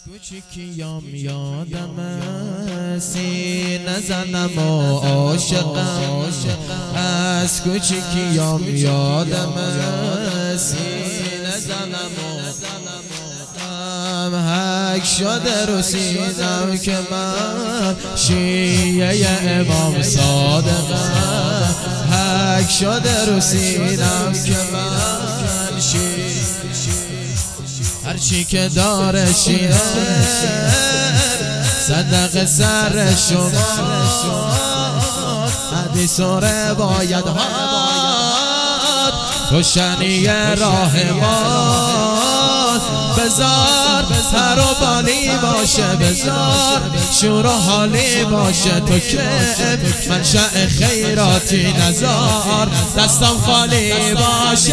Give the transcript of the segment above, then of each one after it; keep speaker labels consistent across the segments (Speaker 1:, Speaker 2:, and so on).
Speaker 1: کوچیکیم یادمه سینه زنم و عاشقم از کوچیکیم یادمه سینه زنم و حک شده رو سینم که من شیعه امام صادقم حک شده رو سینم که من شیعه هرچی که داره شیعه صدق سر شما حدیث و روایت هات روشنی راه ما بذار سر و بالی باشه بذار شور و حالی باشه تو که منشأ خیراتی نذار دستم خالی باشه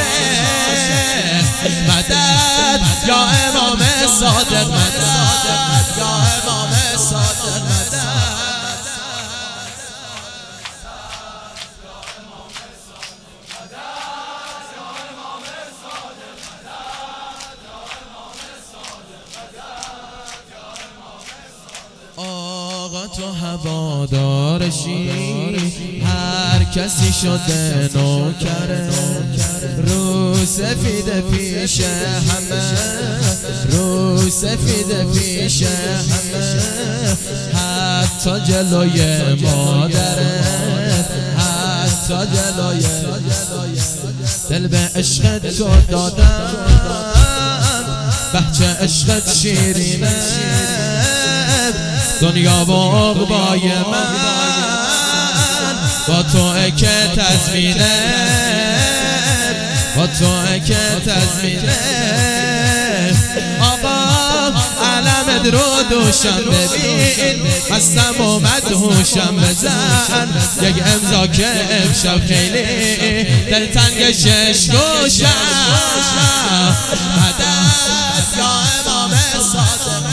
Speaker 1: مدد یا امام صادق مدد یا امام صادق مدد آقا تو هوادارشی هر کسی شده نوکره رو سفید پیش همه رو سفید پیش همه حتی جلوی مادره حتی جلوی دل به عشقت تو دادم بچه عشقت شیرینه دنیا و عقبای من با تو که تضمینه با تو که تضمینه آقا علم رو دوشم ببین هستم و مدهوشم بزن یک امضا که امشب خیلی دلتنگ شش گوشم مدد یا امام صادق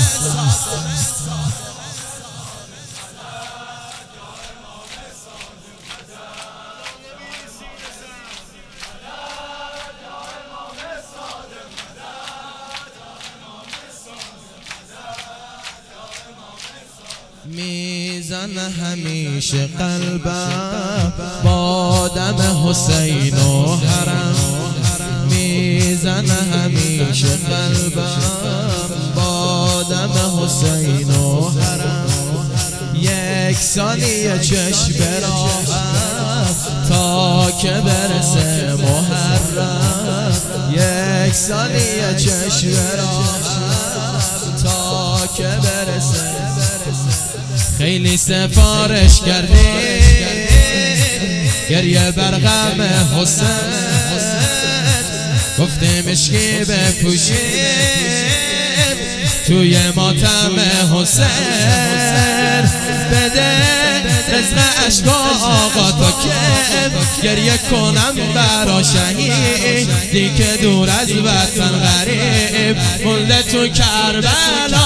Speaker 1: میزنه همیشه قلبم با دم حسین و حرم میزنه همیشه قلبم با دم حسین و حرم یک ثانیه چشم براهم تا که برسه محرم یک ثانیه چشم براهم تا که برسه خیلی سفارش کردیم گریه بر غم حسین گفتیم عشقی بپوشیم توی ماتم حسین بده رزق عشق آقا تو که گریه کنم برا شهیدی که دور از وطن غریب مونده تو کربلا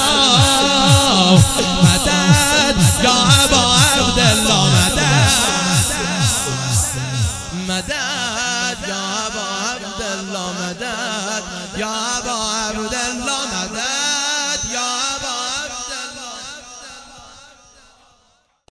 Speaker 1: مدد یا ابا عبدالله مدد مدد